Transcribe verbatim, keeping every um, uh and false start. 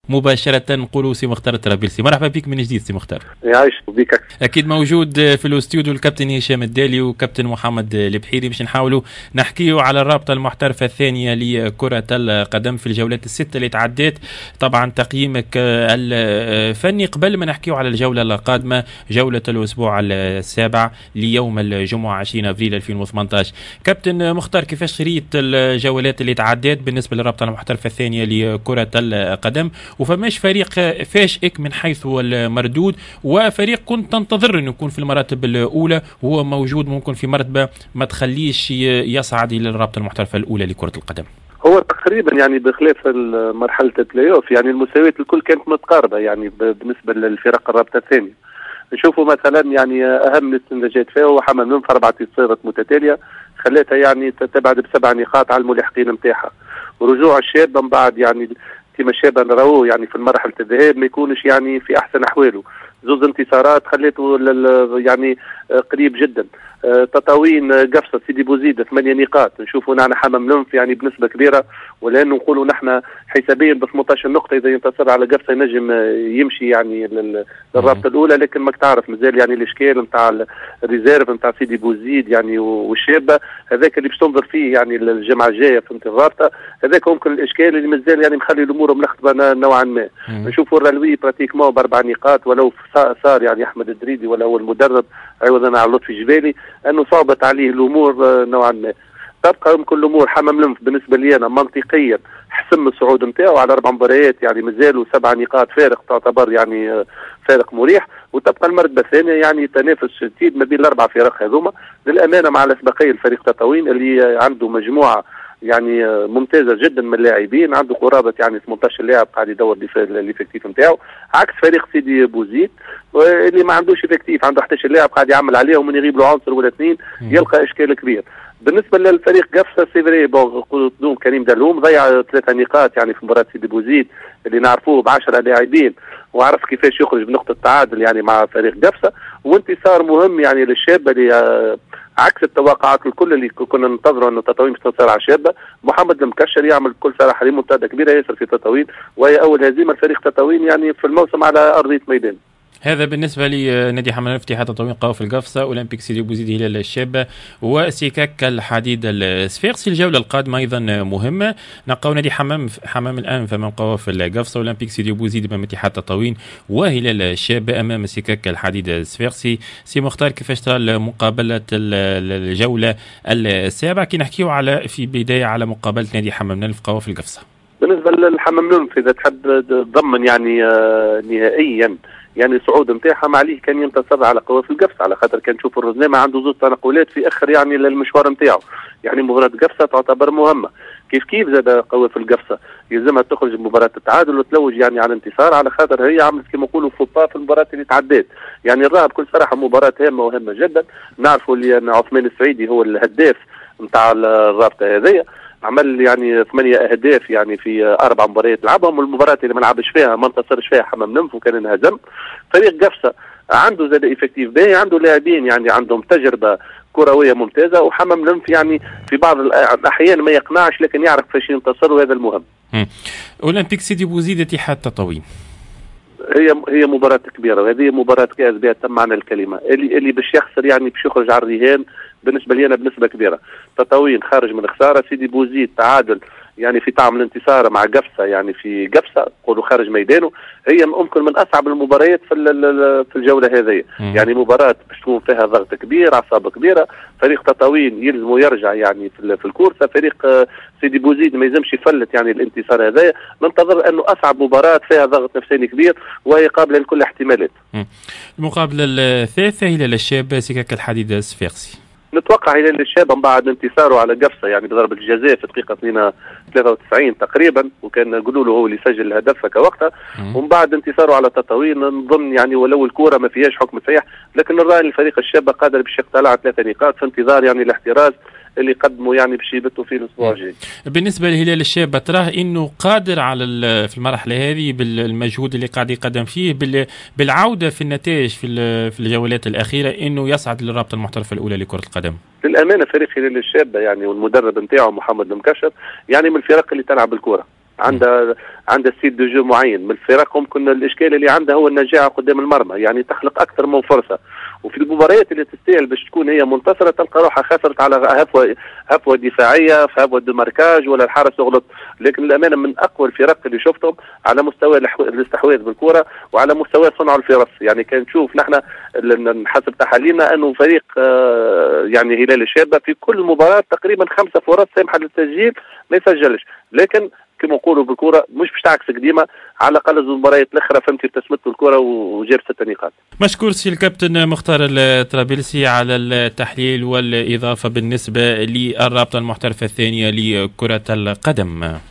مباشرة نقولوا سي مختار الطرابلسي. مرحبا بك من جديد سي مختار. يعيش بك. أكيد موجود في الاستوديو الكابتن هشام الدالي وكابتن محمد البحيري باش نحاولوا نحكيوا على الرابطة المحترفة الثانية لكرة القدم في الجولات الستة اللي تعدت. طبعا تقييمك الفني قبل ما نحكيوا على الجولة القادمة، جولة الأسبوع السابع ليوم الجمعة عشرين أبريل ألفين وثمانية عشر. كابتن مختار، كيفاش قريت الجولات اللي تعدت بالنسبة للرابطة المحترفة الثانية لكرة القدم؟ وفماش فريق فاشئك من حيث المردود، وفريق كنت تنتظر انه يكون في المراتب الاولى وهو موجود ممكن في مرتبه ما تخليش يصعد الى الرابطه المحترفه الاولى لكره القدم؟ هو تقريبا يعني بخلاف مرحله البلاي اوف يعني المساويات الكل كانت متقاربه يعني بالنسبه للفرق الرابطه الثانيه. نشوفوا مثلا يعني اهم الاستنتاجات فيها هو حمام منف اربع انتصارات متتاليه خلاتها يعني تبعد بسبع نقاط على الملاحقين نتاعها، ورجوع الشاب من بعد يعني كما الشاب نراوه يعني في مرحله الذهاب ما يكونش يعني في احسن احواله. زوز انتصارات خليته يعني قريب جدا. تطاوين قفصه سيدي بوزيد ثمانية نقاط، نشوفوا نحن حمام منف يعني بنسبه كبيره، ولانه نقولوا نحن حسابيا ب ثمانية عشر نقطه اذا ينتصر على قفصه ينجم يمشي يعني للرابطه الاولى، لكن ماك تعرف مازال يعني الاشكال نتاع الريزيرف نتاع سيدي بوزيد يعني والشابه هذاك اللي باش تنظر فيه يعني الجمعه الجايه في الرابطه، هذاك ممكن الاشكال اللي مازال يعني مخلي الامور ملخبطه نوعا ما. نشوفوا الرلوي براتيكمون باربع نقاط، ولو صار يعني احمد الدريدي ولا هو المدرب عوضا على لطفي جبالي انه صعبت عليه الامور نوعا ما. تبقى يمكن الامور حمام لمف بالنسبه لي انا منطقيا حسم الصعود نتاعو على اربع مباريات يعني مازالوا سبع نقاط فارق تعتبر يعني فارق مريح، وتبقى المرتبه الثانيه يعني تنافس شديد ما بين الاربع فرق هذوما للامانه مع الاسبقيه الفريق تطاوين اللي عنده مجموعه يعني ممتازه جدا من اللاعبين، عنده قرابه يعني ثمانية عشر لاعب قاعد يدور الافكتيف نتاعو، عكس فريق سيدي بوزيد اللي ما عندوش افكتيف، عنده احد عشر لاعب قاعد يعمل عليهم ومن يغيب له عنصر ولا اثنين يلقى اشكال كبير. بالنسبه للفريق قفصه سيفري قدوم كريم دلوم ضيع ثلاثه نقاط يعني في مباراه سيدي بوزيد اللي نعرفوه ب عشرة لاعبين، وعرف كيفاش يخرج بنقطه تعادل يعني مع فريق قفصه، وانتصار مهم يعني للشابه اللي عكس التوقعات الكل اللي كنا ننتظروا انه تطاوين باش تنتصر على شابه. محمد المكشر يعمل بكل صراحه ريمونتادا كبيره ياسر في تطاوين، وهي اول هزيمه لفريق تطاوين يعني في الموسم على ارضيه ميدان. هذا بالنسبه لنادي حمام منف، اتحاد تطاوين قوافل القفصه، اولمبيك سيدي بوزيد هلال الشابه، وسيكاك الحديد الصفاقسي. الجوله القادمه ايضا مهمه، نلقاو نادي حمام حمام الانف امام قوافل القفصه، اولمبيك سيدي بوزيد امام اتحاد تطاوين، وهلال الشابه امام سيكاك الحديد الصفاقسي. سي مختار، كيفاش ترى مقابله الجوله السابعه كي نحكيو على في بدايه على مقابله نادي حمام منف قوافل القفصه؟ بالنسبه للحمام منف اذا تحب تضمن يعني آه نهائيا يعني صعود نتاعها ما عليه كان ينتصر على قوافل القفصه، على خاطر كان نشوف الرزنامه عنده زوج تنقلات في اخر يعني للمشوار نتاعو، يعني مباراه قفصه تعتبر مهمه. كيف كيف زاد قوافل القفصه يلزمها تخرج بمباراه التعادل وتلوج يعني على الانتصار، على خاطر هي عملت كما نقولوا فوبا في المباراه اللي تعدات. يعني نراها بكل صراحه مباراه هامه وهامه جدا. نعرفوا اللي عثمان السعيدي هو الهداف نتاع الرابطه هذيا، عمل يعني ثمانية اهداف يعني في اربع مباريات لعبهم، والمباراه اللي ما لعبش فيها ما انتصرش فيها حمام منف وكان انهزم. فريق قفصه عنده زاد افكتيف باهي، عنده لاعبين يعني عندهم تجربه كرويه ممتازه، وحمام منف يعني في بعض الاحيان ما يقنعش لكن يعرف كيفاش ينتصر، وهذا المهم. اولمبيك سيدي بوزيد اتحاد تطاوين هي هي مباراه كبيره، وهذه مباراه كاس بها تم معنى الكلمه، اللي اللي باش يخسر يعني باش يخرج على الرهان بالنسبه لي انا بنسبه كبيره. تطاوين خارج من خساره، سيدي بوزيد تعادل يعني في طعم الانتصار مع قفصه يعني في قفصه نقولوا خارج ميدانه، هي ممكن من اصعب المباريات في في الجوله هذه. يعني مباراه باش تكون فيها ضغط كبير، اعصاب كبيره، فريق تطاوين يلزم يرجع يعني في, في الكورسه، فريق سيدي بوزيد ما يلزمش يفلت يعني الانتصار هذايا. ننتظر انه اصعب مباراه فيها ضغط نفساني كبير وهي قابله لكل الاحتمالات. المقابله الثالثه هلال الشاب سيكاك الحديد الصفاقسي، نتوقع هلال الشاب من بعد انتصاره على قفصه يعني بضربه الجزاء في الدقيقه ثلاثة وتسعين تقريبا، وكان يقولوا له هو اللي سجل الهدف كوقتها، ومن بعد انتصاره على تطاوين نظن يعني ولو الكوره ما فيهاش حكم صحيح، لكن نرى ان الفريق الشاب قادر باش يقتلع ثلاثه نقاط في انتظار يعني الاحتراز اللي قدموا يعني باش يبتوا فيه الاسبوع الجاي. بالنسبه للهلال الشاب تراه انه قادر على في المرحله هذه بالمجهود اللي قاعد يقدم فيه بالعوده في النتائج في في الجولات الاخيره انه يصعد للرابطه المحترفه الاولى لكره القدم؟ للامانه فريق هلال الشاب يعني والمدرب نتاعو محمد المكشر يعني من الفرق اللي تلعب الكره، عندها عندها سيت دو جو معين من الفرق، ممكن الاشكال اللي عندها هو النجاعه قدام المرمى، يعني تخلق اكثر من فرصه. وفي المباريات اللي تستاهل باش تكون هي منتصره تلقى روحها خسرت على هفوه هفوه دفاعيه، في هفوه دو ماركاج ولا الحارس يغلط. لكن الامانه من اقوى الفرق اللي شفتهم على مستوى الاستحواذ بالكره وعلى مستوى صنع الفرص. يعني كان نشوف نحن حسب تحاليلنا انه فريق يعني هلال الشابه في كل مباراه تقريبا خمسه فرص سامحه للتسجيل ما يسجلش، لكن كما نقولوا بالكره مش باش تعكسك ديما، على الاقل المباريات الاخرى فهمتي ابتسمت الكره وجاب ست نقاط. مشكور سي الكابتن مختار الطرابلسي على التحليل والاضافه بالنسبه للرابطه المحترفه الثانيه لكره القدم.